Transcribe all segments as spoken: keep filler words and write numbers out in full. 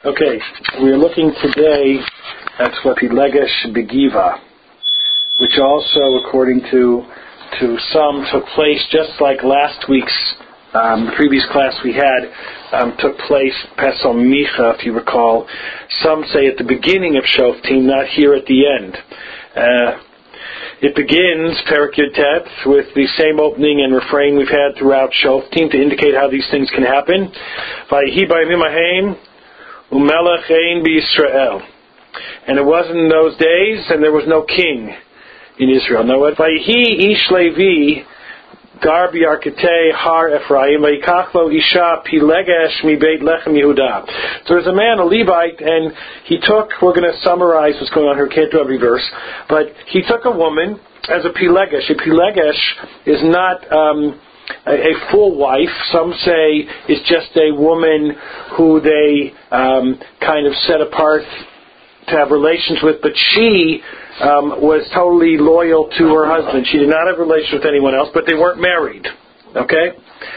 Okay, we're looking today at what Pilegesh Begiva, which also, according to to some, took place just like last week's um, the previous class we had um, took place Pesel Micha, if you recall. Some say at the beginning of Shoftim, not here at the end. Uh, It begins, Perek Yud Tet, with the same opening and refrain we've had throughout Shoftim to indicate how these things can happen. Vayihi b'yamim hahem umelech ein b'Yisrael. And it wasn't in those days, and there was no king in Israel. Now, Vayihi ish Levi gar b'Yarketei har Ephraim vayikach lo isha Pilegesh mi Beit Lechem Yehuda. So there's a man, a Levite, and he took, we're going to summarize what's going on here, can't do every verse, but he took a woman as a Pilegesh. A Pilegesh is not um, a, a full wife. Some say it's just a woman who they um, kind of set apart to have relations with, but she um, was totally loyal to her husband. She did not have relations with anyone else, but they weren't married. Okay?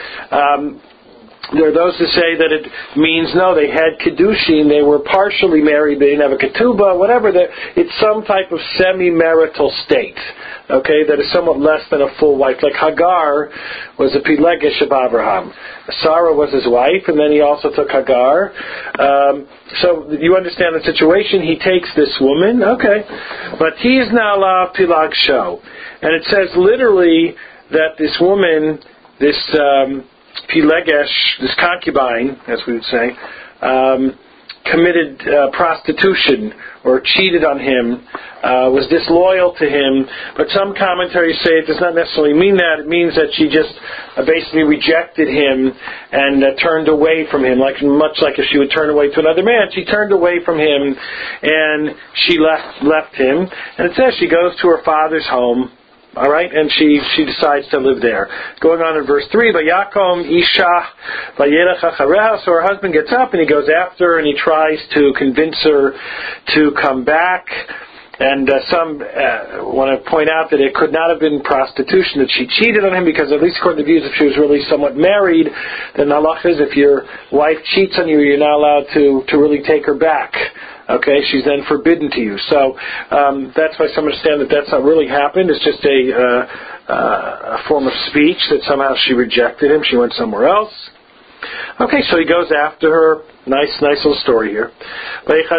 Um, there are those who say that it means, no, they had Kedushin, they were partially married, they didn't have a Ketubah, whatever. It's some type of semi-marital state, okay, that is somewhat less than a full wife. Like Hagar was a Pilegesh of Abraham. Sarah was his wife, and then he also took Hagar. Um, so you understand the situation. He takes this woman, okay, but he is now la Pilag show. And it says literally that this woman, this um, Pilegesh, this concubine, as we would say, um, committed uh, prostitution or cheated on him, uh, was disloyal to him. But some commentaries say it does not necessarily mean that. It means that she just uh, basically rejected him and uh, turned away from him, like much like if she would turn away to another man. She turned away from him and she left left him. And it says she goes to her father's home. All right, and she, she decides to live there. Going on in verse three, Vayakom Isha Vayelech Achareha. So her husband gets up and he goes after her and he tries to convince her to come back. And uh, some uh, want to point out that it could not have been prostitution, that she cheated on him, because at least according to views, if she was really somewhat married, then the halach is if your wife cheats on you, you're not allowed to, to really take her back. Okay, she's then forbidden to you. So um, that's why some understand that that's not really happened. It's just a, uh, uh, a form of speech that somehow she rejected him. She went somewhere else. Okay, so he goes after her. Nice, nice little story here. So then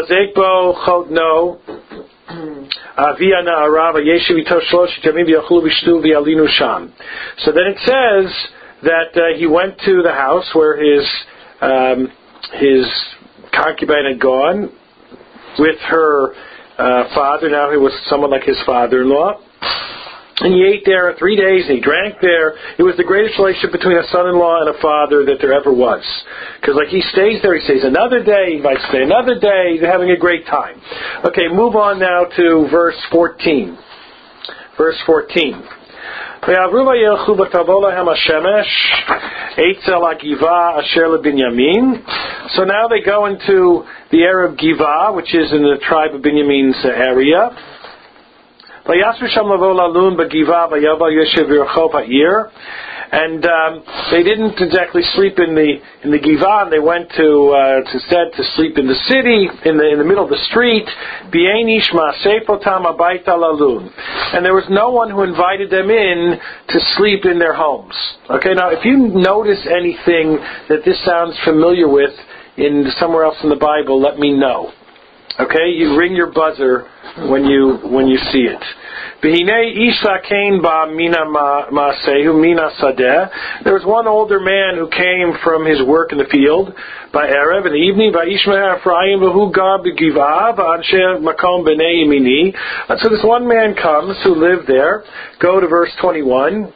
it says that uh, he went to the house where his um, his concubine had gone with her uh, father. Now he was someone like his father-in-law. And he ate there three days, and he drank there. It was the greatest relationship between a son-in-law and a father that there ever was. Because like he stays there, he stays another day, he might stay another day, they're having a great time. Okay, move on now to verse fourteen. Verse fourteen. So now they go into the area of Giva, which is in the tribe of Binyamin's area. And um, they didn't exactly sleep in the in the Giva. They went to uh, to instead to sleep in the city, in the in the middle of the street. And there was no one who invited them in to sleep in their homes. Okay, now if you notice anything that this sounds familiar with in somewhere else in the Bible, let me know. Okay, you ring your buzzer when you when you see it. There was one older man who came from his work in the field by Erev in the evening. And so this one man comes who lived there. Go to verse twenty-one.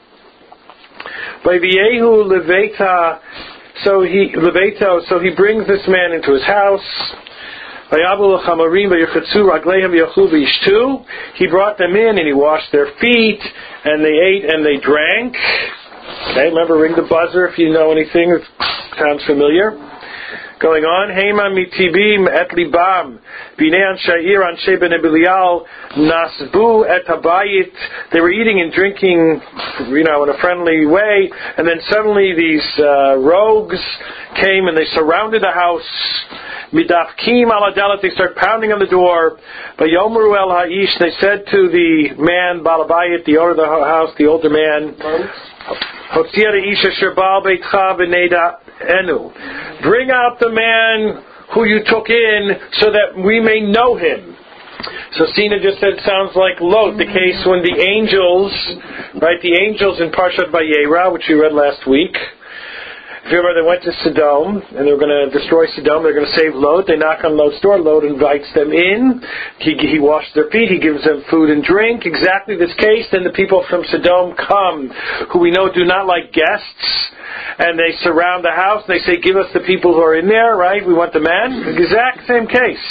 So he so he brings this man into his house. He brought them in and he washed their feet, and they ate and they drank. Okay, remember, ring the buzzer if you know anything that sounds familiar. Going on, Hema mitibim et libam, b'nei anshair anshe ben Bilial nasbu et habayit. They were eating and drinking, you know, in a friendly way, and then suddenly these uh, rogues came and they surrounded the house. Midafkim aladelet, they start pounding on the door. Vayomru el ha'ish, they said to the man balabayit, the owner of the house, the older man, bring out the man who you took in so that we may know him. So Sina just said, sounds like Lot, the case when the angels, right, the angels in Parshat Vayera, which we read last week. If you remember, they went to Sodom, and they were going to destroy Sodom. They're going to save Lot. They knock on Lot's door. Lot invites them in. He, he washes their feet. He gives them food and drink. Exactly this case. Then the people from Sodom come, who we know do not like guests, and they surround the house. They say, give us the people who are in there, right? We want the man. Exact same case.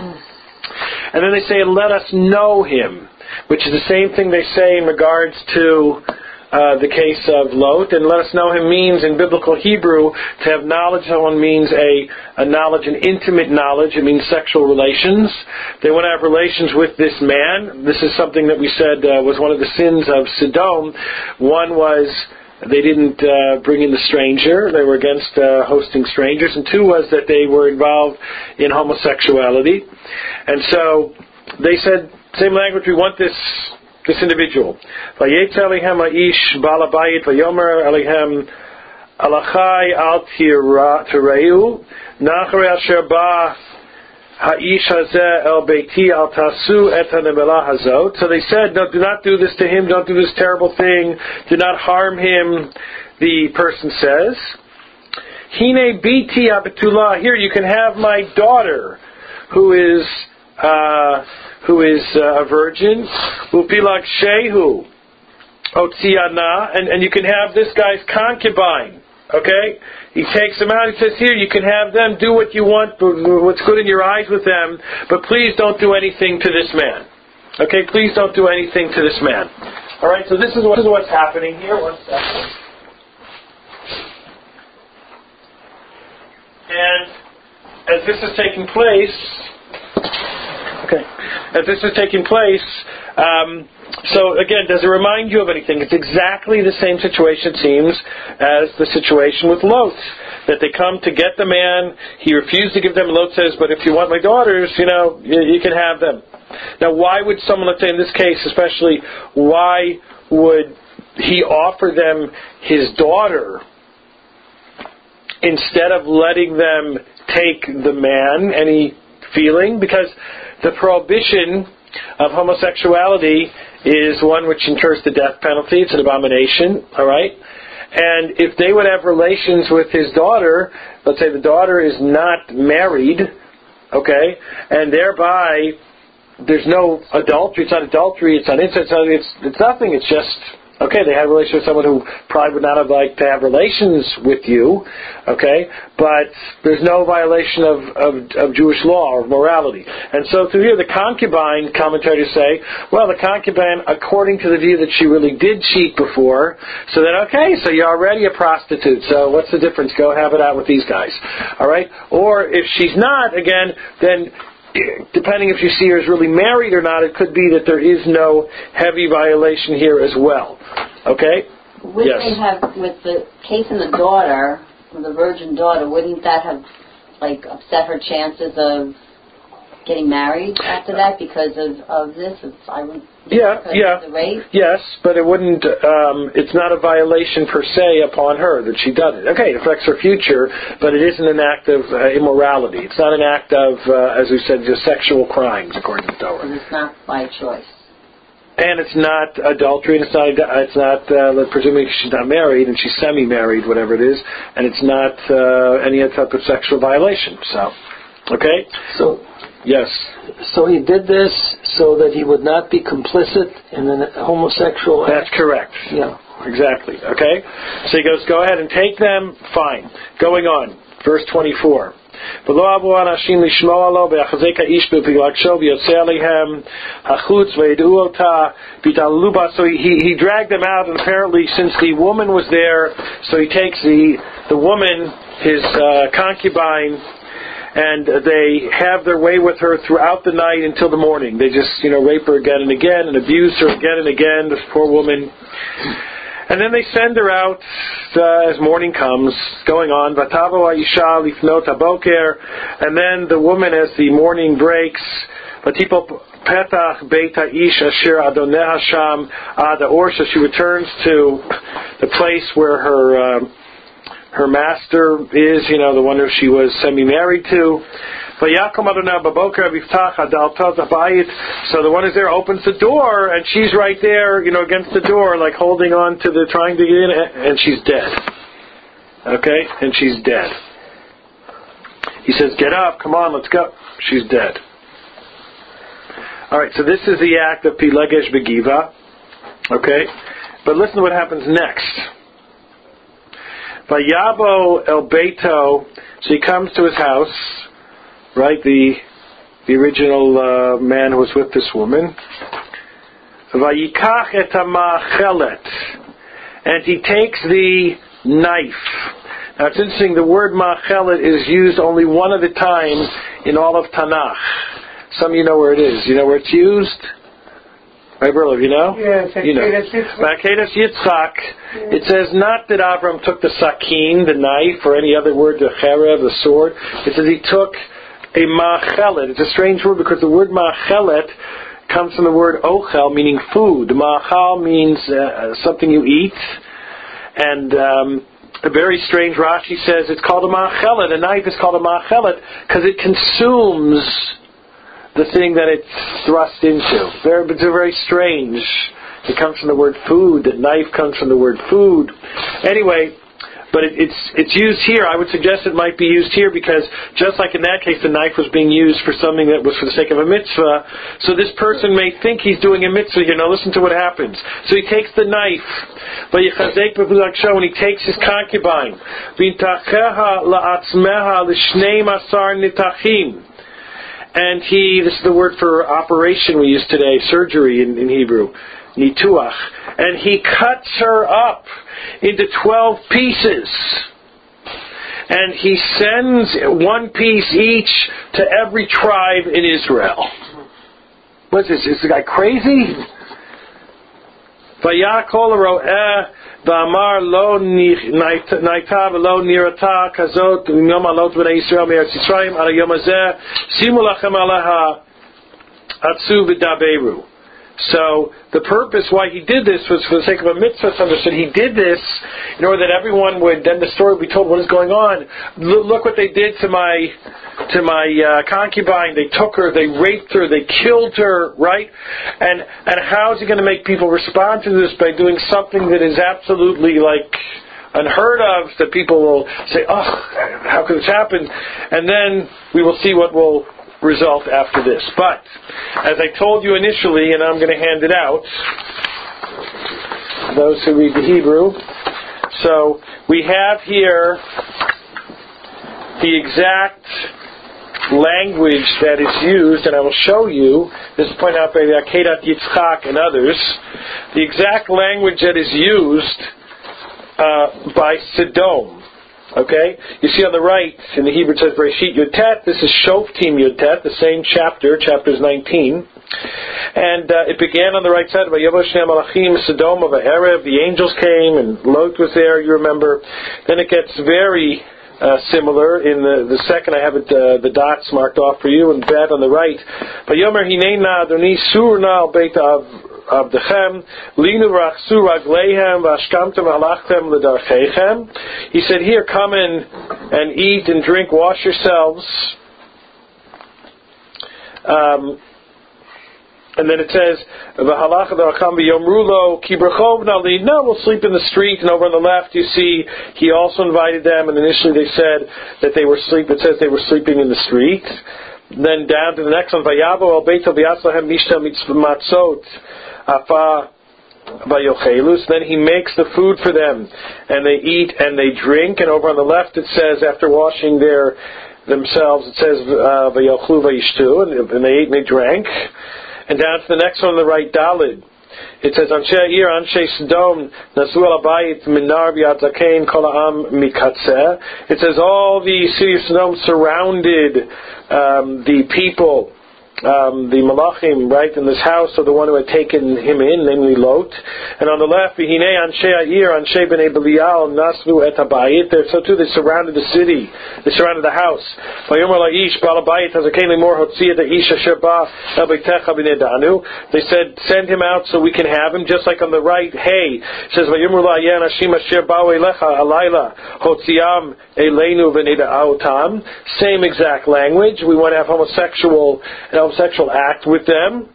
And then they say, let us know him, which is the same thing they say in regards to Uh, the case of Lot. And let us know him means in biblical Hebrew, to have knowledge, someone means a, a knowledge, an intimate knowledge. It means sexual relations. They want to have relations with this man. This is something that we said uh, was one of the sins of Sodom. One was they didn't uh, bring in the stranger. They were against uh, hosting strangers. And two was that they were involved in homosexuality. And so they said, same language, we want this This individual. Vayetz Elihem Aish Balabayit Vayomer Elihem Alachai Al Tireu Nachre Asher Ba Haish Hazeh El Beiti Al Tasu Et Hanemela Hazot. So they said, no, do not do this to him. Don't do this terrible thing. Do not harm him. The person says, Hine Biti Abetullah. Here you can have my daughter, who is uh, who is uh, a virgin, Upilag Shehu Otziana, and and you can have this guy's concubine. Okay, he takes them out. He says, here you can have them. Do what you want, what's good in your eyes with them, but please don't do anything to this man. Okay, please don't do anything to this man. All right, so this is what this is what's happening here. One second. And as this is taking place. Okay. As this is taking place, um, so again, does it remind you of anything? It's exactly the same situation, it seems, as the situation with Lot. That they come to get the man, he refused to give them, Lot says, but if you want my daughters, you know, you, you can have them. Now, why would someone, let's say in this case especially, why would he offer them his daughter instead of letting them take the man? Any feeling? Because the prohibition of homosexuality is one which incurs the death penalty. It's an abomination, all right? And if they would have relations with his daughter, let's say the daughter is not married, okay, and thereby there's no adultery, it's not adultery, it's not incest, it's, it's nothing, it's just, okay, they had a relationship with someone who probably would not have liked to have relations with you, okay, but there's no violation of, of, of Jewish law or morality. And so to hear the concubine, commentators say, well, the concubine, according to the view that she really did cheat before, so then, okay, so you're already a prostitute, so what's the difference? Go have it out with these guys, all right? Or if she's not, again, then depending if you see her as really married or not, it could be that there is no heavy violation here as well. Okay? Would yes. they have, with the case in the daughter, the virgin daughter, wouldn't that have, like, upset her chances of getting married after that because of, of this? Of, I would, yeah, yeah. Of the rape? Yes, but it wouldn't, um, it's not a violation per se upon her that she does it. Okay, it affects her future, but it isn't an act of uh, immorality. It's not an act of, uh, as we said, just sexual crimes, according to the Torah. And it's not by choice. And it's not adultery, and it's not, it's not uh, presuming she's not married, and she's semi-married, whatever it is, and it's not uh, any type of sexual violation. So, okay? So, yes. So he did this so that he would not be complicit in a homosexual act? That's correct. Yeah. Exactly. Okay? So he goes, go ahead and take them, fine. Going on, verse twenty-four. So he, he he dragged them out, and apparently since the woman was there, so he takes the the woman, his uh, concubine, and they have their way with her throughout the night until the morning. They just, you know, rape her again and again and abuse her again and again, this poor woman. And then they send her out uh, as morning comes, going on. Vatavo Aisha lifnot haboker, and then the woman, as the morning breaks, Vatipo petach beit ha'ish asher adoneha sham ad ha'orsha, she returns to the place where her um, her master is, you know, the one who she was semi-married to. So the one who's there opens the door, and she's right there, you know, against the door, like holding on to the, trying to get in, and she's dead. Okay? And she's dead. He says, get up, come on, let's go. She's dead. Alright, so this is the act of Pilegesh Begiva. Okay? But listen to what happens next. Vayabo el Beito, so he comes to his house, right, the the original uh, man who was with this woman. Vayikach et ha'machelet, and he takes the knife. Now it's interesting, the word machelet is used only one other time in all of Tanakh. Some of you know where it is. You know where it's used? Right, Berlov, you know? Yes, you know. Akedas Yitzchak. It says not that Avram took the sakin, the knife, or any other word, the cherev, the sword. It says he took a machelet. It's a strange word because the word machelet comes from the word ochel, meaning food. Machal means uh, something you eat. And um, a very strange Rashi says it's called a machelet. A knife is called a machelet because it consumes the thing that it's thrust into. Very, it's very strange. It comes from the word food. The knife comes from the word food. Anyway, but it, it's it's used here. I would suggest it might be used here because just like in that case, the knife was being used for something that was for the sake of a mitzvah. So this person may think he's doing a mitzvah here. Now listen to what happens. So he takes the knife, and he takes his concubine. And he, this is the word for operation we use today, surgery in, in Hebrew, nituach. And he cuts her up into twelve pieces. And he sends one piece each to every tribe in Israel. What's this? Is the guy crazy? Vayakol ro'eh V'amar lo naita v'lo nirata kazot yom alot b'nei Yisrael me'eretz Yisrael ala yom hazeh simu lachem alaha atzu v'daberu. So the purpose why he did this was for the sake of a mitzvah. Understood. He did this in order that everyone would. Then the story would be told. What is going on? L- look what they did to my to my uh, concubine. They took her. They raped her. They killed her. Right? And and how is he going to make people respond to this by doing something that is absolutely like unheard of? That people will say, "Oh, how could this happen?" And then we will see what will result after this. But as I told you initially, and I'm going to hand it out, those who read the Hebrew. So we have here the exact language that is used, and I will show you, this is pointed out by the Akedat Yitzchak and others, the exact language that is used uh, by Sodom. Okay? You see on the right, in the Hebrew it says Bereshit Yotet. This is Shoftim Yotet, the same chapter, chapters nineteen. And uh, it began on the right side, Vayovo Shnei Malachim Sodom of Erev. The angels came, and Lot was there, you remember. Then it gets very uh, similar. In the, the second, I have it, uh, the dots marked off for you, and that on the right. Vayomer Hineina Adoni Surna Al Beit Av Abdechem, Linu Rachsu Raglehem, Vashkamtem Halachtem Ledarchechem. He said, here, come in and eat and drink, wash yourselves. Um, and then it says, V'halach Adaracham V'yomrulo Kibrachov Nali. No, we'll sleep in the street. And over on the left, you see, he also invited them. And initially they said that they were sleep. It says they were sleeping in the street. Then down to the next one, Vayavo Al Beito V'yaslahem Mishta Matzot. Afa Vayochelus. Then he makes the food for them, and they eat and they drink. And over on the left it says, after washing their themselves, it says Vayochlu Vayishtu, and they ate and they drank. And down to the next one on the right, Dalid. It says, Anshe Ha'ir, Anshe Sodom, Nasu al Abayit, Minar B'Yad Zakein, Kol Ha'am Mikatzeh. It says, all the city of Sodom surrounded um, the people, Um, the Malachim, right, in this house of the one who had taken him in, namely Lot. And on the left, V'hinei Anshe Ha'ir, Anshe B'nei Belial, Naslu et Habayit. So too, they surrounded the city, they surrounded the house. Vayomer La'ish, Ba'al Habayit, Hazakein Limor, Hotziyah Da'ish Asher Ba, El Beitecha B'nei Danu. They said, send him out so we can have him, just like on the right, hey, it says, Vayomer La'yan Hashim Asher Ba'u Elecha, Alayla, Hotziyam Eleinu V'nei Da'autam. Same exact language. We want to have homosexual, homosexual act with them.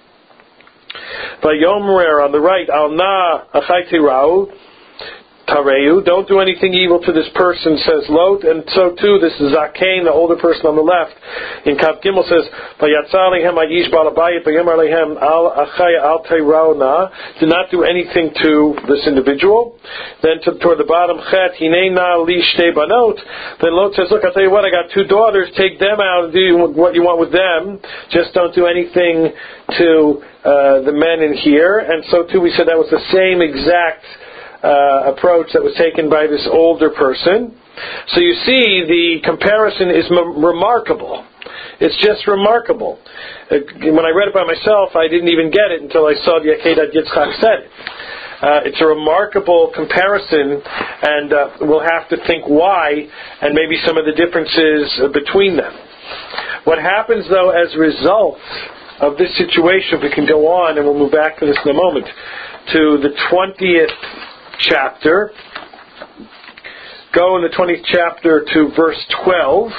Vayomer on the right, Al na achayti rau tareu. Don't do anything evil to this person, says Lot, and so too this is Zakein, the older person on the left. In Kav Gimel says, Vayatzar lehem ayish bal habayit vayomer lehem al achaya al tareu na. Do not do anything to this individual. Then to, toward the bottom, Chet hinei na li shtei banot. Then Lot says, look, I'll tell you what, I got two daughters. Take them out and do what you want with them. Just don't do anything to uh, the men in here. And so too we said that was the same exact Uh, approach that was taken by this older person. So you see, the comparison is m- remarkable. It's just remarkable. Uh, when I read it by myself, I didn't even get it until I saw the Akedat Yitzchak said it. Uh, it's a remarkable comparison, and uh, we'll have to think why, and maybe some of the differences uh, between them. What happens, though, as a result of this situation, if we can go on, and we'll move back to this in a moment, to the twentieth chapter. Go in the twentieth chapter to verse twelve.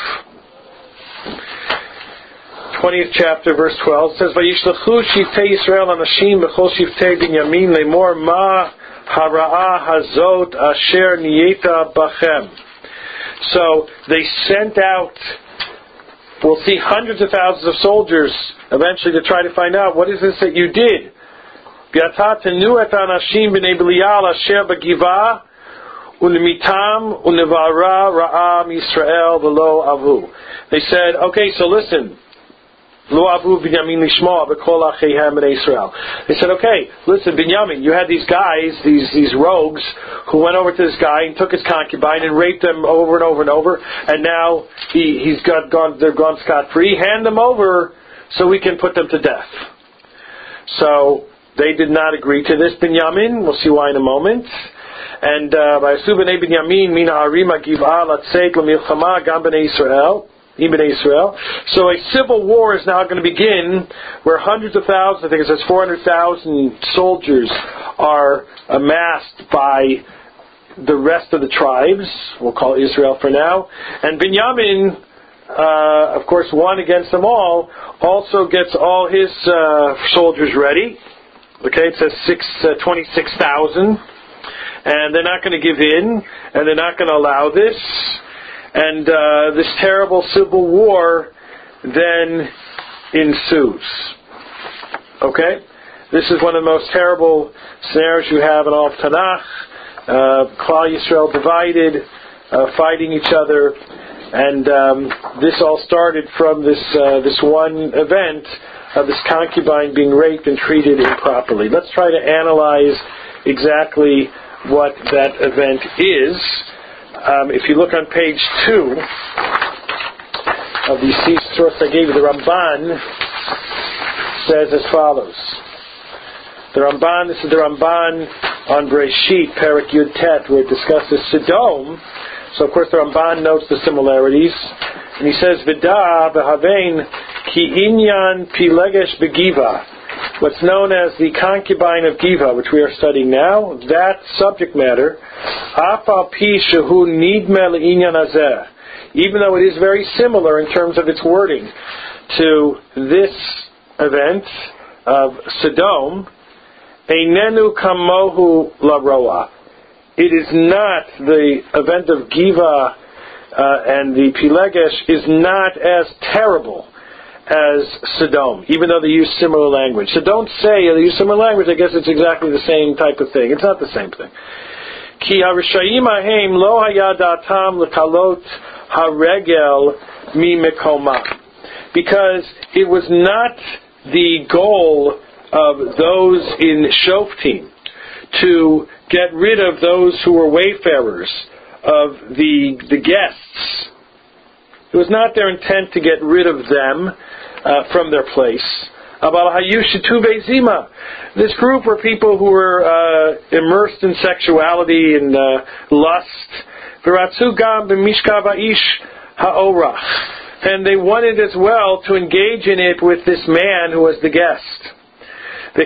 twentieth chapter, verse twelve. It says, Vayishlachu shiftei Yisrael anashim b'chol shiftei Binyamin lemor ma hara'ah hazot asher niyeta bachem. So they sent out, we'll see, hundreds of thousands of soldiers eventually to try to find out, what is this that you did? Biatat tenu et anashim b'nei Belial asher b'giva unimitam univara ra'am Yisrael v'lo avu. They said, okay, so listen, lo avu Binyamin lishma b'kol acheihem b'nei Israel. They said, okay, listen, Binyamin, you had these guys, these these rogues, who went over to this guy and took his concubine and raped him over and over and over, and now he he's got gone, they're gone scot free. Hand them over so we can put them to death. So they did not agree to this, Binyamin. We'll see why in a moment. And Vayasu b'nei Binyamin mina arima giv'ah latzeit l'milchama gam b'nei Israel, b'nei Israel. So a civil war is now going to begin, where hundreds of thousands, I think it says four hundred thousand soldiers are amassed by the rest of the tribes. We'll call Israel for now. And Binyamin, uh, of course, one against them all, also gets all his uh, soldiers ready. Okay, it says six, uh, twenty-six thousand, and they're not going to give in, and they're not going to allow this, and uh, this terrible civil war then ensues. Okay, this is one of the most terrible scenarios you have in all of Tanakh. Uh, Klal Yisrael divided, uh, fighting each other, and um, this all started from this uh, this one event of this concubine being raped and treated improperly. Let's try to analyze exactly what that event is. Um, if you look on page two of the source I gave you, the Ramban says as follows. The Ramban, this is the Ramban on Breshit, Perek Yud Tet, where it discusses Sodom. So of course the Ramban notes the similarities. And he says, Vida b'havein ki inyan pilegesh begiva, what's known as the concubine of Giva, which we are studying now, that subject matter, afal pi shehu nidme le'inyan hazeh, even though it is very similar in terms of its wording to this event of Sodom, einenu kamohu laroa. It is not, the event of Giva uh, and the Pilegesh is not as terrible as Sodom, even though they use similar language. So don't say they use similar language, I guess it's exactly the same type of thing. It's not the same thing. Ki harishayim ahem lo haya da'atam lekalot haregel mi mekoma. Because it was not the goal of those in Shoftim, to get rid of those who were wayfarers, of the the guests. It was not their intent to get rid of them uh, from their place. This group were people who were uh, immersed in sexuality and uh, lust. And they wanted as well to engage in it with this man who was the guest. But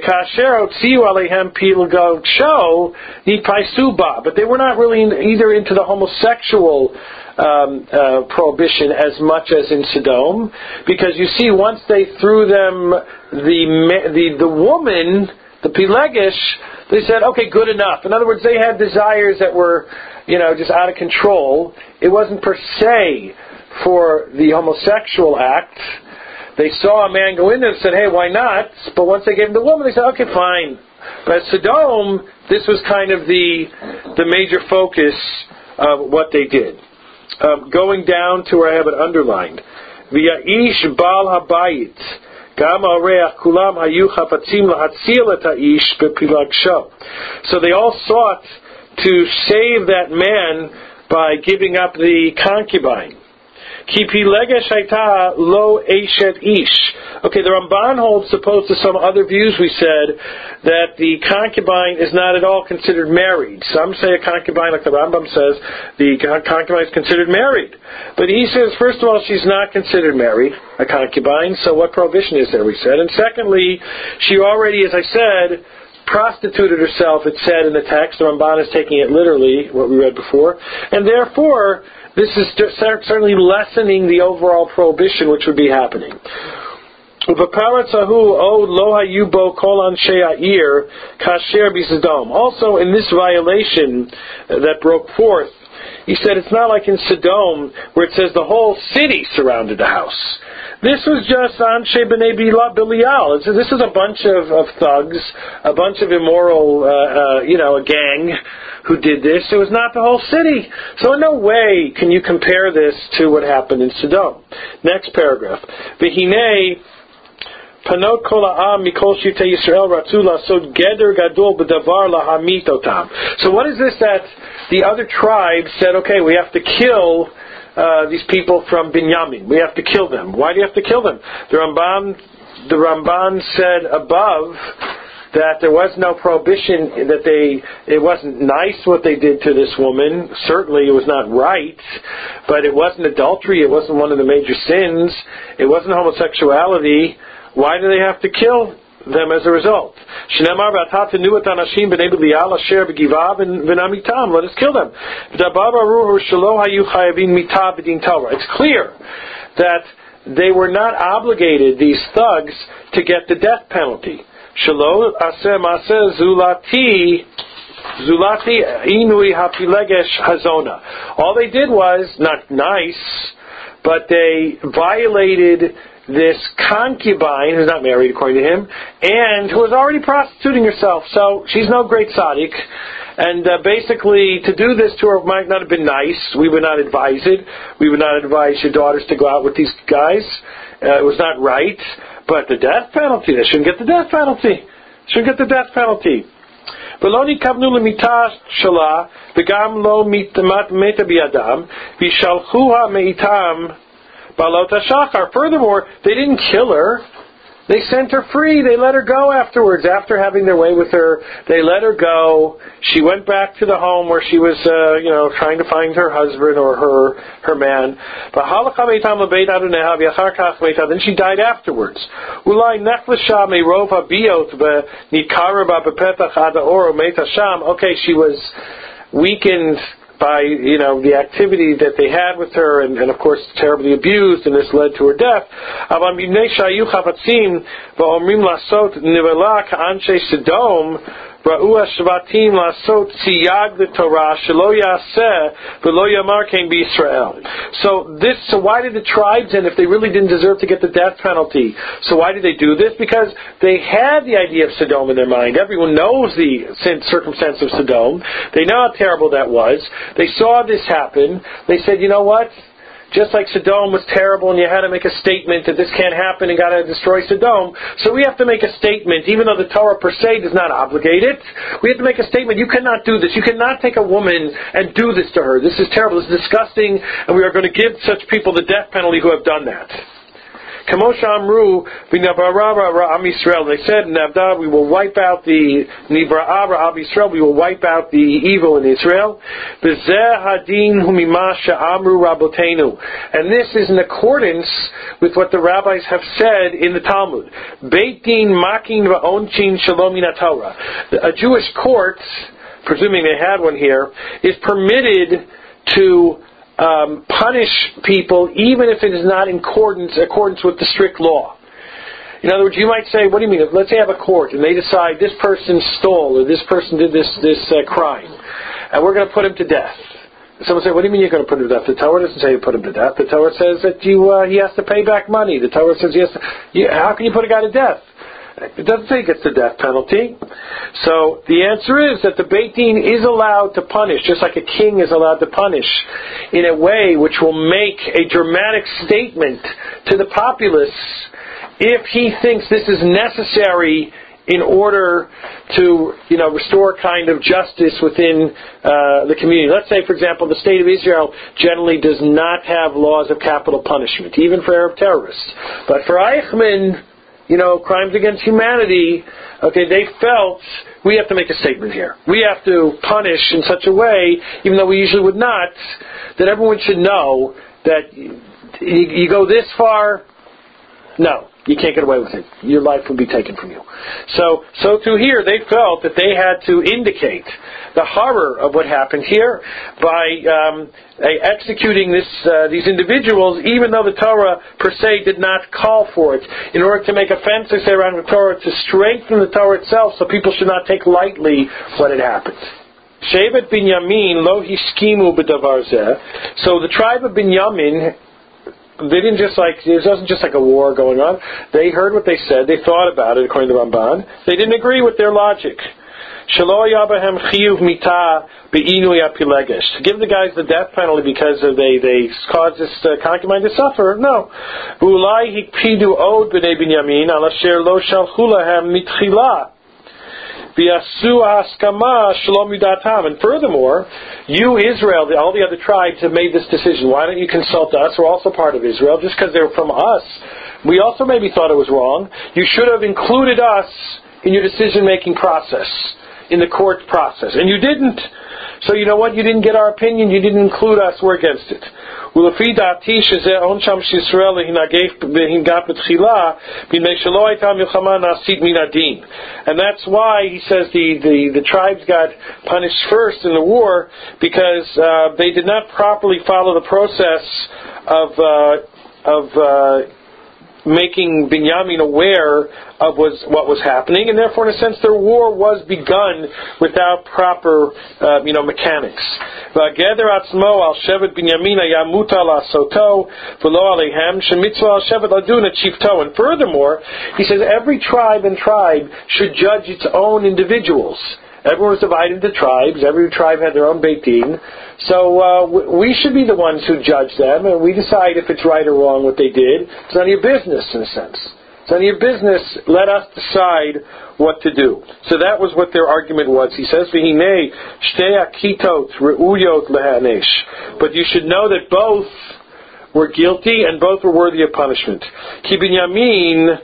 they were not really either into the homosexual um, uh, prohibition as much as in Sodom, because you see, once they threw them the the the woman, the Pilegish, they said, okay, good enough. In other words, they had desires that were, you know, just out of control. It wasn't per se for the homosexual act. They saw a man go in there and said, hey, why not? But once they gave him the woman, they said, okay, fine. But at Sodom, this was kind of the the major focus of what they did. Um, going down to where I have it underlined. V'ya'ish bal habayit gam areach kulam hayu chapatzim lahatzil et ha'ish bepilagsho. So they all sought to save that man by giving up the concubine. Ki pilegesh haita lo eshet ish. Okay, the Ramban holds, opposed to some other views we said, that the concubine is not at all considered married. Some say a concubine, like the Rambam says, the concubine is considered married. But he says, first of all, she's not considered married, a concubine, so what prohibition is there, we said. And secondly, she already, as I said, prostituted herself, it said in the text. The Ramban is taking it literally, what we read before. And therefore, this is certainly lessening the overall prohibition which would be happening. Also, in this violation that broke forth, he said it's not like in Sodom where it says the whole city surrounded the house. This was just Anshe B'nai Belial. This is a bunch of, of thugs, a bunch of immoral, uh, uh, you know, a gang who did this. It was not the whole city. So in no way can you compare this to what happened in Sodom. Next paragraph. V'hinei Panot kol ha'am mikol shitei Yisrael ratzu la'asod geder gadol b'davar lahamit otam. So what is this that the other tribes said, okay, we have to kill uh, these people from Binyamin. We have to kill them. Why do you have to kill them? The Ramban, the Ramban said above that there was no prohibition, that they, it wasn't nice what they did to this woman. Certainly it was not right, but it wasn't adultery. It wasn't one of the major sins. It wasn't homosexuality. Why do they have to kill them as a result? Let us kill them. It's clear that they were not obligated, these thugs, to get the death penalty. All they did was, not nice, but they violated this concubine, who's not married according to him, and who was already prostituting herself. So she's no great tzaddik. And uh, basically, to do this to her might not have been nice. We would not advise it. We would not advise your daughters to go out with these guys. Uh, it was not right. But the death penalty, they shouldn't get the death penalty. Shouldn't get the death penalty. ולא נתכוונו למיתה שלה, וגם לא מתה בידם, וישלחוה מאיתם Balot HaShachar. Furthermore, they didn't kill her. They sent her free. They let her go afterwards. After having their way with her, they let her go. She went back to the home where she was, uh, you know, trying to find her husband or her her man. Then she died afterwards. Okay, she was weakened by, you know, the activity that they had with her, and, and of course terribly abused, and this led to her death. So this, so why did the tribes, and if they really didn't deserve to get the death penalty, so why did they do this? Because they had the idea of Sodom in their mind. Everyone knows the circumstance of Sodom. They know how terrible that was. They saw this happen. They said, you know what? just like Sodom was terrible and you had to make a statement that this can't happen and got to destroy Sodom, so we have to make a statement, even though the Torah per se does not obligate it, we have to make a statement, you cannot do this. You cannot take a woman and do this to her. This is terrible. This is disgusting, and we are going to give such people the death penalty who have done that. Kamosha Amru, Am Yisrael. They said in Navdah, we will wipe out the Nibra'ah Am Yisrael. We will wipe out the evil in Israel. B'zeh hadin humima she'amru rabotenu. And this is in accordance with what the rabbis have said in the Talmud. Beit din makin va'onchin shalom min haTorah. A Jewish court, presuming they had one here, is permitted to Um, punish people even if it is not in accordance, accordance with the strict law. In other words, you might say, what do you mean? Let's say I have a court and they decide this person stole or this person did this this uh, crime and we're going to put him to death. Someone say, what do you mean you're going to put him to death? The Torah doesn't say you put him to death. The Torah says that you uh, he has to pay back money. The Torah says he has to, you, how can you put a guy to death? It doesn't say he gets the death penalty. So the answer is that the Beit Din is allowed to punish, just like a king is allowed to punish, in a way which will make a dramatic statement to the populace if he thinks this is necessary in order to, you know, restore kind of justice within uh, the community. Let's say, for example, the state of Israel generally does not have laws of capital punishment, even for Arab terrorists. But for Eichmann, you know, crimes against humanity, okay, they felt we have to make a statement here. We have to punish in such a way, even though we usually would not, that everyone should know that you, you go this far, no, you can't get away with it. Your life will be taken from you. So, so too here, they felt that they had to indicate the horror of what happened here by um, executing this, uh, these individuals, even though the Torah per se did not call for it. In order to make offense, they say around the Torah, to strengthen the Torah itself, so people should not take lightly what had happened. Shevet Binyamin lo hiskimu b'davar zeh. So the tribe of Binyamin, they didn't just like, it wasn't just like a war going on. They heard what they said. They thought about it, according to Ramban. They didn't agree with their logic. Shelo yabahem chiyuv mita be'inui apilegesh. To give the guys the death penalty because of they, they caused this uh, concubine to suffer? No. V'ulai hikpidu od b'nei Binyamin al asher lo shalchu lahem mitchila. And furthermore, you, Israel, the, all the other tribes have made this decision. Why don't you consult us? We're also part of Israel. Just because they're from us, we also maybe thought it was wrong. You should have included us in your decision-making process, in the court process. And you didn't. So you know what? You didn't get our opinion. You didn't include us. We're against it. And that's why he says the, the, the tribes got punished first in the war, because uh, they did not properly follow the process of uh, of uh, making Binyamin aware of was what was happening, and therefore, in a sense, their war was begun without proper, uh, you know, mechanics. And furthermore, he says every tribe and tribe should judge its own individuals. Everyone was divided into tribes. Every tribe had their own Beit Din. So uh, we should be the ones who judge them, and we decide if it's right or wrong what they did. It's none of your business, in a sense. It's none of your business. Let us decide what to do. So that was what their argument was. He says, "V'hinei shtei akitot re'uyot lehanesh." But you should know that both were guilty and both were worthy of punishment. Ki Binyamin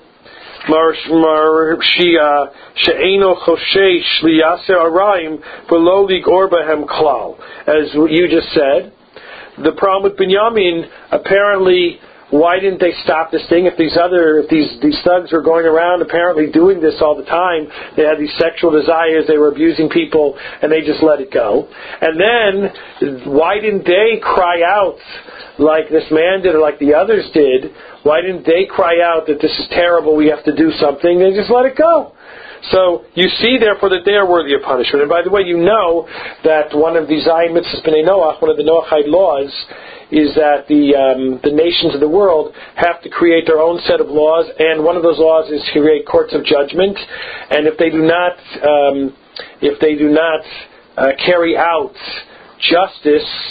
Marshia she'eno choshesh liyaser arayim v'lo ligor bahem klal. As you just said, the problem with Binyamin, apparently, why didn't they stop this thing? If these other, if these these thugs were going around apparently doing this all the time, they had these sexual desires, they were abusing people, and they just let it go. And then, why didn't they cry out like this man did or like the others did? Why didn't they cry out that this is terrible, we have to do something? They just let it go. So you see, therefore, that they are worthy of punishment. And by the way, you know that one of the Zayin Mitzvahs B'nai Noach, one of the Noachide laws, is that the um, the nations of the world have to create their own set of laws, and one of those laws is to create courts of judgment. And if they do not, um, if they do not uh, carry out justice,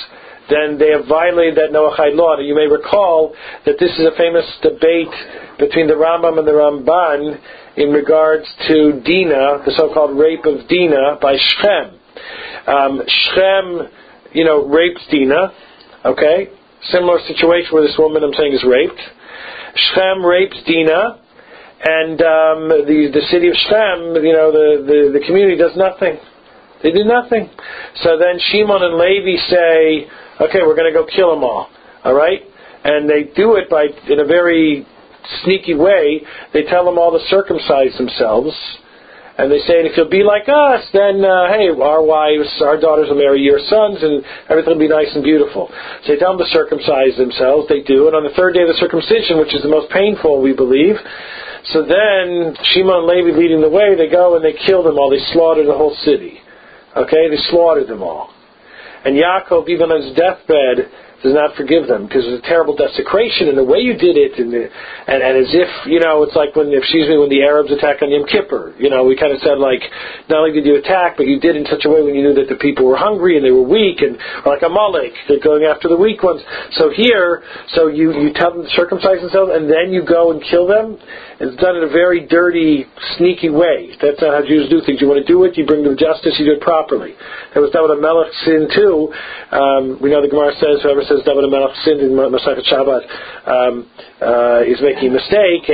then they have violated that Noachide law. Now, you may recall that this is a famous debate between the Rambam and the Ramban in regards to Dinah, the so-called rape of Dinah by Shechem. Um, Shechem, you know, rapes Dinah, okay? Similar situation where this woman I'm saying is raped. Shechem rapes Dinah, and um, the the city of Shechem, you know, the, the, the community does nothing. They do nothing. So then Shimon and Levi say, okay, we're going to go kill them all. All right? And they do it by, in a very sneaky way, they tell them all to circumcise themselves. And they say, if you'll be like us, then, uh, hey, our wives, our daughters will marry your sons, and everything will be nice and beautiful. So they tell them to circumcise themselves. They do. And on the third day of the circumcision, which is the most painful, we believe, so then Shimon and Levi leading the way, they go and they kill them all. They slaughter the whole city. Okay, they slaughtered them all. And Yaakov, even on his deathbed, does not forgive them because it was a terrible desecration, and the way you did it, and, the, and and as if, you know, it's like when, excuse me, when the Arabs attack on Yom Kippur. You know, we kind of said, like, not only did you attack, but you did in such a way when you knew that the people were hungry and they were weak, and or like Amalek, they're going after the weak ones. So here, so you, you tell them to circumcise themselves, and then you go and kill them. It's done in a very dirty, sneaky way. That's not how Jews do things. You want to do it, you bring them to justice, you do it properly. That was David HaMelech sin too. Um, we know the Gemara says, whoever says David HaMelech sinned in Masechet Shabbat um, uh, is making a mistake,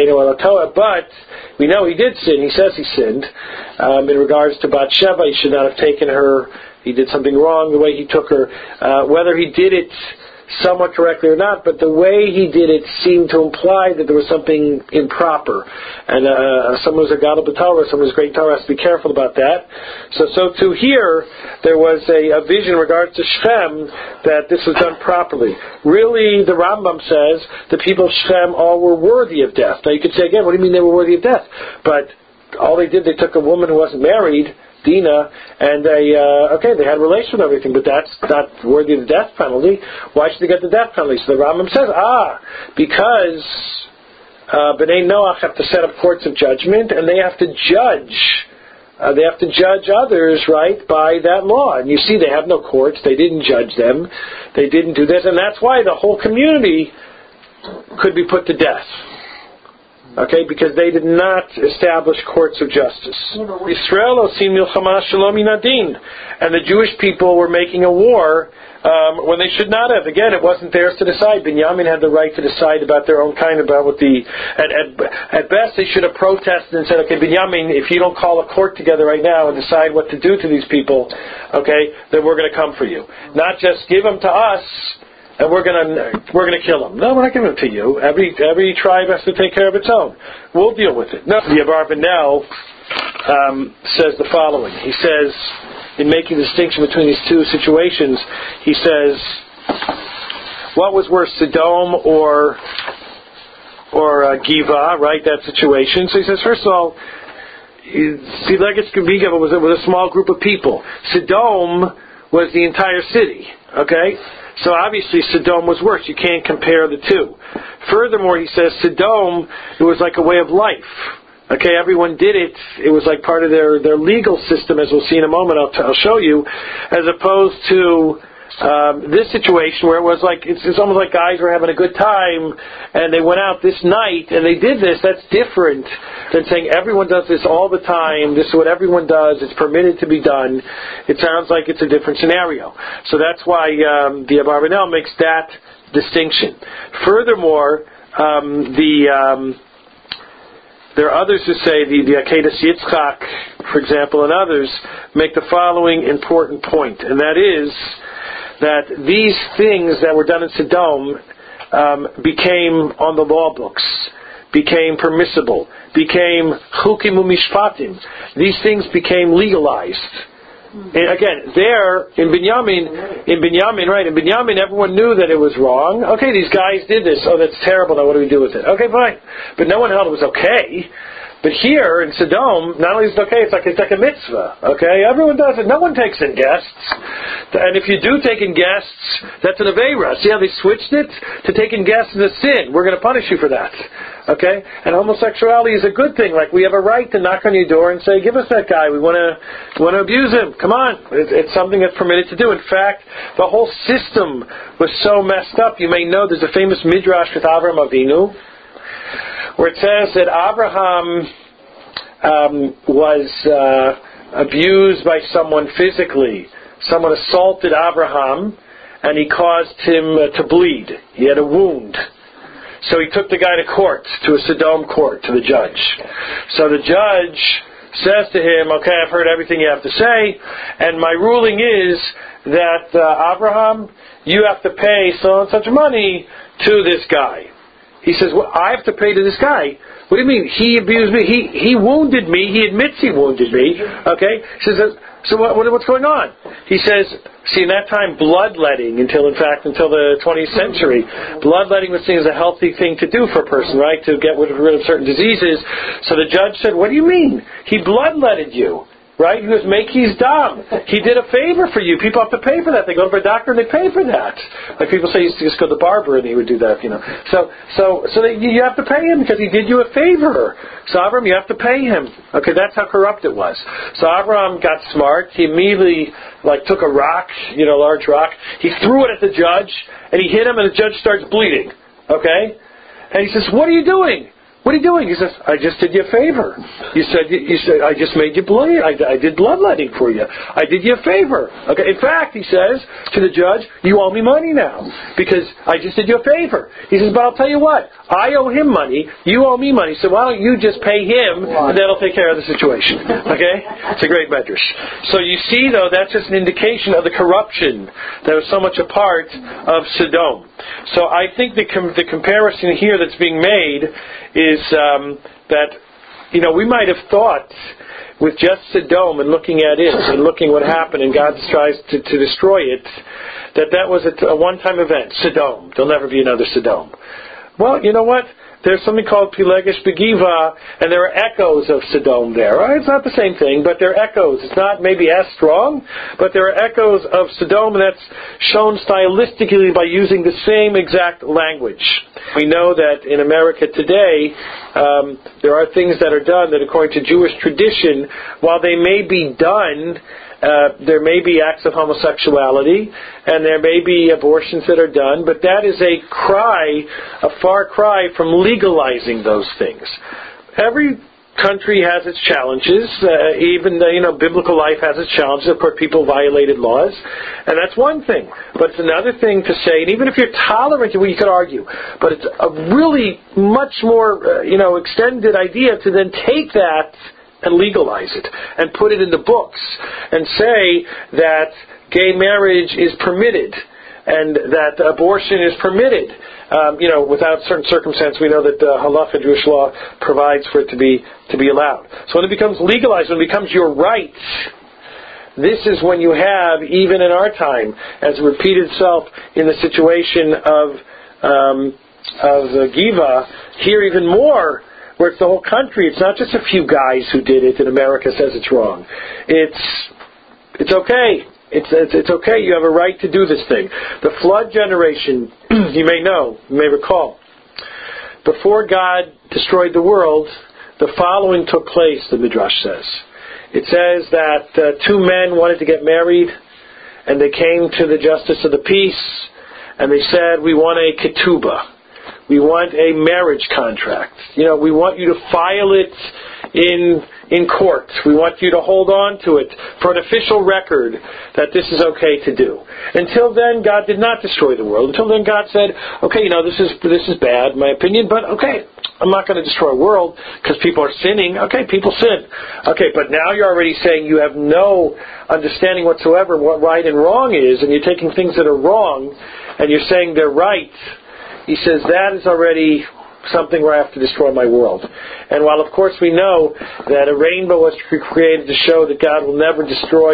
but we know he did sin. He says he sinned. Um, in regards to Bathsheba, he should not have taken her. He did something wrong the way he took her. Uh, whether he did it somewhat correctly or not, but the way he did it seemed to imply that there was something improper. And uh, someone who's a Gadol b'Torah, someone who's great Torah, has to be careful about that. So, so too here, there was a, a vision in regards to Shechem that this was done properly. Really, the Rambam says the people of Shechem all were worthy of death. Now you could say again, what do you mean they were worthy of death? But all they did, they took a woman who wasn't married, Dinah, and they, uh, okay, they had a relation with everything, but that's not worthy of the death penalty. Why should they get the death penalty? So the Rambam says, ah, because uh, B'nai Noach have to set up courts of judgment, and they have to judge, uh, they have to judge others, right, by that law. And you see, they have no courts, they didn't judge them, they didn't do this, and that's why the whole community could be put to death. Okay, because they did not establish courts of justice. Israel osim milchama shalom minadin, and the Jewish people were making a war um, when they should not have. Again, it wasn't theirs to decide. Binyamin had the right to decide about their own kind, about what the. At, at, at best, they should have protested and said, "Okay, Binyamin, if you don't call a court together right now and decide what to do to these people, okay, then we're going to come for you. Not just give them to us." And we're gonna we're gonna kill them. No, we're not giving them to you. Every every tribe has to take care of its own. We'll deal with it. No, the Abarbanel um, says the following. He says, in making the distinction between these two situations, he says, what was worse, Sodom or or uh, Giva? Right, that situation. So he says, first of all, see, Legetz Giva was was a small group of people. Sodom was the entire city. Okay. So obviously Sodom was worse. You can't compare the two. Furthermore, he says Sodom, it was like a way of life. Okay, everyone did it. It was like part of their, their legal system, as we'll see in a moment. I'll, t- I'll show you. As opposed to um, this situation where it was like, it's, it's almost like guys were having a good time and they went out this night and they did this. That's different than saying everyone does this all the time. This is what everyone does. It's permitted to be done. It sounds like it's a different scenario. So that's why um, the Abarbanel makes that distinction. Furthermore, um, the um, there are others who say, the, the Akedas Yitzchak, for example, and others, make the following important point, and that is that these things that were done in Sodom um, became on the law books, became permissible, became chukim umishpatim. These things became legalized. And again, there in Binyamin, in Binyamin, right? In Binyamin, everyone knew that it was wrong. Okay, these guys did this. Oh, that's terrible. Now, what do we do with it? Okay, fine. But no one held it was okay. But here in Sodom, not only is it okay, it's like it's like a mitzvah. Okay, everyone does it. No one takes in guests. And if you do take in guests, that's an aveira. See how they switched it? To take in guests is a sin. We're going to punish you for that. Okay? And homosexuality is a good thing. Like, we have a right to knock on your door and say, give us that guy. We want to want to abuse him. Come on. It, it's something that's permitted to do. In fact, the whole system was so messed up. You may know there's a famous midrash with Avraham Avinu, where it says that Abraham um, was uh, abused by someone physically. Someone assaulted Abraham, and he caused him uh, to bleed. He had a wound. So he took the guy to court, to a Sodom court, to the judge. So the judge says to him, okay, I've heard everything you have to say, and my ruling is that, uh, Abraham, you have to pay so and such money to this guy. He says, well, I have to pay to this guy? What do you mean? He abused me. He he wounded me. He admits he wounded me. Okay? He says, so what, what what's going on? He says, see, in that time, bloodletting, until, in fact, until the twentieth century, bloodletting was seen as a healthy thing to do for a person, right? To get rid of certain diseases. So the judge said, what do you mean? He bloodletted you. Right? He was Maki's dam. He did a favor for you. People have to pay for that. They go to a doctor and they pay for that. Like people say, you used to just go to the barber and he would do that, you know. So, so, so they, you have to pay him because he did you a favor. So Abraham, you have to pay him. Okay, that's how corrupt it was. So Abraham got smart. He immediately, like, took a rock, you know, a large rock. He threw it at the judge and he hit him and the judge starts bleeding. Okay? And he says, what are you doing? What are you doing? He says, I just did you a favor. You said, you said, I just made you bleed. I, I did bloodletting for you. I did you a favor. Okay. In fact, he says to the judge, you owe me money now because I just did you a favor. He says, but I'll tell you what. I owe him money. You owe me money. So why don't you just pay him and that'll take care of the situation. Okay? It's a great medrash. So you see, though, that's just an indication of the corruption that was so much a part of Sodom. So I think the com- the comparison here that's being made is um, that, you know, we might have thought with just Sodom and looking at it and looking what happened and God tries to, to destroy it, that that was a, a one-time event. Sodom. There'll never be another Sodom. Well, you know what? There's something called Pilegesh Begiva, and there are echoes of Sodom there. Right? It's not the same thing, but there are echoes. It's not maybe as strong, but there are echoes of Sodom, and that's shown stylistically by using the same exact language. We know that in America today, um, there are things that are done that, according to Jewish tradition, while they may be done, Uh, there may be acts of homosexuality, and there may be abortions that are done, but that is a cry, a far cry from legalizing those things. Every country has its challenges. Uh, even the, you know, biblical life has its challenges. Of course, people violated laws, and that's one thing. But it's another thing to say, and even if you're tolerant, well, you could argue, but it's a really much more, uh, you know, extended idea to then take that and legalize it, and put it in the books, and say that gay marriage is permitted, and that abortion is permitted. Um, you know, without certain circumstance, we know that uh, halacha, Jewish law, provides for it to be to be allowed. So when it becomes legalized, when it becomes your right, this is when you have, even in our time, as it repeated itself in the situation of um, of uh, Giva, here even more, where it's the whole country. It's not just a few guys who did it and America says it's wrong. It's it's okay. It's, it's it's okay. You have a right to do this thing. The flood generation, you may know, you may recall, before God destroyed the world, the following took place, the Midrash says. It says that uh, two men wanted to get married, and they came to the justice of the peace, and they said, we want a ketubah. We want a marriage contract. You know, we want you to file it in in court. We want you to hold on to it for an official record that this is okay to do. Until then, God did not destroy the world. Until then, God said, okay, you know, this is this is bad, in my opinion, but okay, I'm not going to destroy a world because people are sinning. Okay, people sin. Okay, but now you're already saying you have no understanding whatsoever what right and wrong is, and you're taking things that are wrong, and you're saying they're right. He says, that is already something where I have to destroy my world. And while, of course, we know that a rainbow was created to show that God will never destroy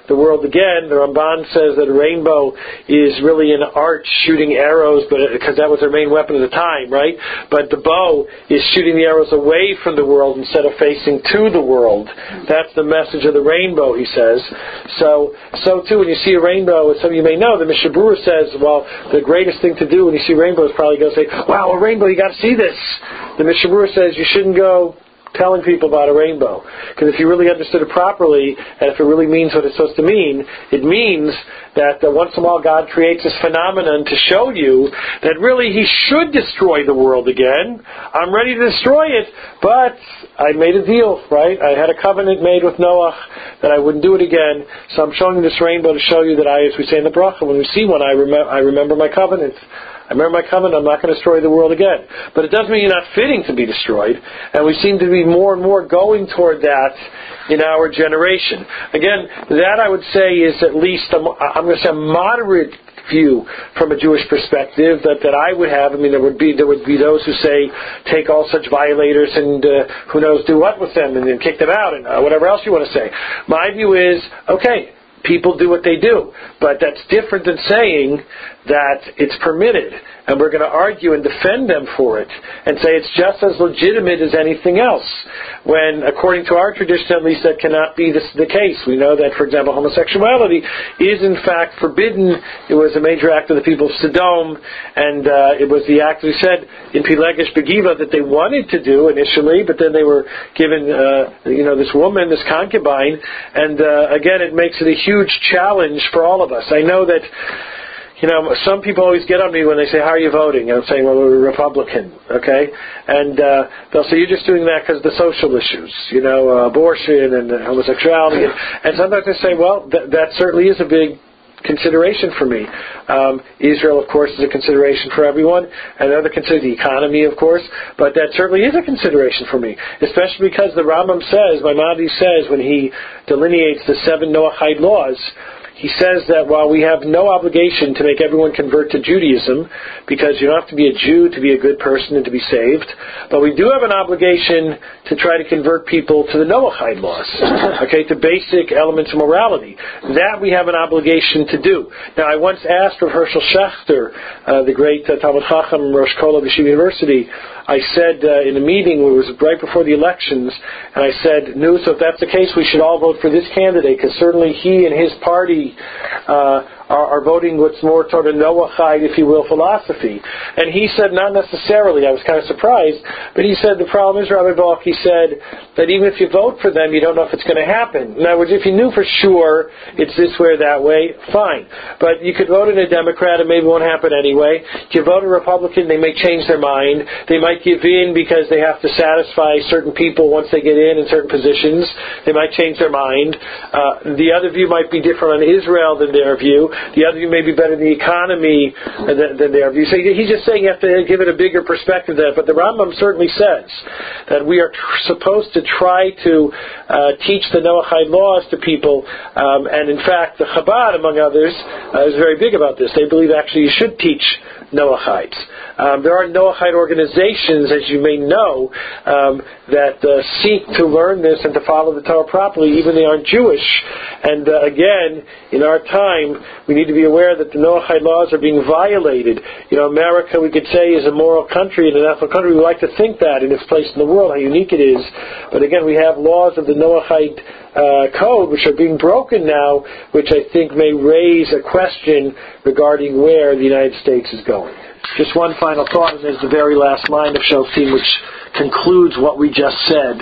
the world again. The Ramban says that a rainbow is really an arch shooting arrows, but because that was their main weapon at the time, right? But the bow is shooting the arrows away from the world instead of facing to the world. That's the message of the rainbow, he says. So, so too, when you see a rainbow, as some of you may know, the Mishnah Berurah says, well, the greatest thing to do when you see rainbows is probably go say, wow, a rainbow, you got to see this. The Mishnah Berurah says you shouldn't go telling people about a rainbow. Because if you really understood it properly, and if it really means what it's supposed to mean, it means that uh, once in a while God creates this phenomenon to show you that really He should destroy the world again. I'm ready to destroy it, but I made a deal, right? I had a covenant made with Noah that I wouldn't do it again, so I'm showing you this rainbow to show you that I, as we say in the bracha, when we see one, I, rem- I remember my covenant. I remember my covenant, I'm not going to destroy the world again. But it doesn't mean you're not fitting to be destroyed. And we seem to be more and more going toward that in our generation. Again, that I would say is at least, a, I'm going to say a moderate view from a Jewish perspective that, that I would have. I mean, there would be there would be those who say, take all such violators and uh, who knows do what with them and then kick them out and uh, whatever else you want to say. My view is, okay, people do what they do. But that's different than saying that it's permitted. And we're going to argue and defend them for it and say it's just as legitimate as anything else. When, according to our tradition, at least, that cannot be the, the case. We know that, for example, homosexuality is in fact forbidden. It was a major act of the people of Sodom, and uh, it was the act, we said, in Pilegesh Begiva that they wanted to do initially, but then they were given, uh, you know, this woman, this concubine, and uh, again, it makes it a huge challenge for all of us. I know that, you know, some people always get on me when they say, how are you voting? And I'm saying, well, we're Republican, okay? And uh, they'll say, you're just doing that because of the social issues, you know, uh, abortion and uh, homosexuality. And, and sometimes I say, well, th- that certainly is a big consideration for me. Um, Israel, of course, is a consideration for everyone. And another consider the economy, of course. But that certainly is a consideration for me, especially because the Rambam says, Maimonides says, when he delineates the seven Noahide laws, he says that while we have no obligation to make everyone convert to Judaism, because you don't have to be a Jew to be a good person and to be saved, but we do have an obligation to try to convert people to the Noahide laws, okay, to basic elements of morality. That we have an obligation to do. Now, I once asked Rav Hershel Schachter, uh, the great uh, Talmud Chacham, Rosh Kol of Yeshiva University, I said uh, in a meeting, it was right before the elections, and I said, no, so if that's the case, we should all vote for this candidate, because certainly he and his party uh, are, are voting what's more toward a Noahide, if you will, philosophy. And he said, not necessarily. I was kind of surprised, but he said, the problem is, Rabbi Balk, he said, that even if you vote for them, you don't know if it's going to happen. In other words, if you knew for sure it's this way or that way, fine. But you could vote in a Democrat, and maybe it won't happen anyway. If you vote a Republican, they may change their mind. They might give in because they have to satisfy certain people once they get in in certain positions. They might change their mind. Uh, the other view might be different on Israel than their view. The other view may be better in the economy than, than their view. So he's just saying you have to give it a bigger perspective than that. But the Rambam certainly says that we are tr- supposed to try to uh, teach the Noahide laws to people. Um, and in fact, the Chabad, among others, uh, is very big about this. They believe actually you should teach Noahides. Um, there are Noahide organizations, as you may know, um, that uh, seek to learn this and to follow the Torah properly, even they aren't Jewish. And uh, again, in our time, we need to be aware that the Noahide laws are being violated. You know, America, we could say, is a moral country and an ethical country. We like to think that in its place in the world, how unique it is. But again, we have laws of the Noahide Uh, code, which are being broken now, which I think may raise a question regarding where the United States is going. Just one final thought, and there's the very last line of Shoftim, which concludes what we just said.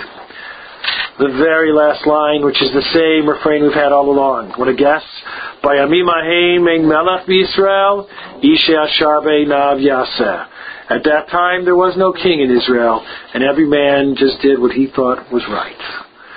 The very last line, which is the same refrain we've had all along. Want to guess? Bayamim ahem ein melech b'Yisrael, ishe ashar be'einav yaseh. At that time, there was no king in Israel, and every man just did what he thought was right.